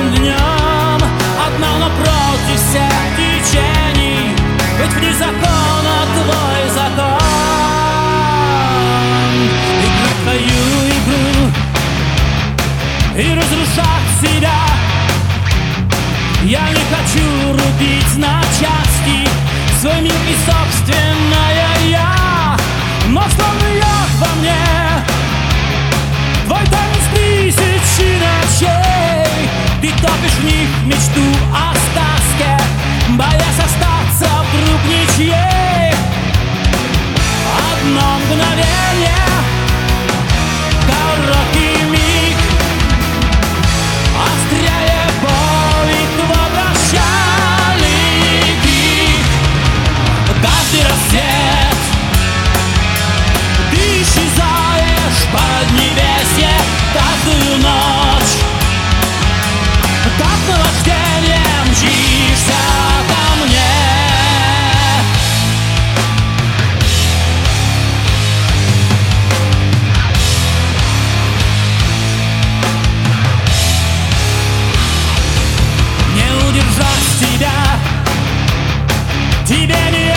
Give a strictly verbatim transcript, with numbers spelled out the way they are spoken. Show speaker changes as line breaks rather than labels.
каждым днем одна напротив всех течений, ведь вне закона твой закон. Играть твою игру и разрушать себя я не хочу, рубить на части свой мир и собственное я. Но что живет во мне твой танец тысячи ночей. Ты топишь в них мечту о сказке, боясь остаться вдруг ничьей. Одно мгновение, короткий миг, острее боли твой прощальный крик. Каждый рассвет ты исчезаешь под небесье, каждую ночь как наваждение мчишься ко мне. Не удержать тебя, тебе не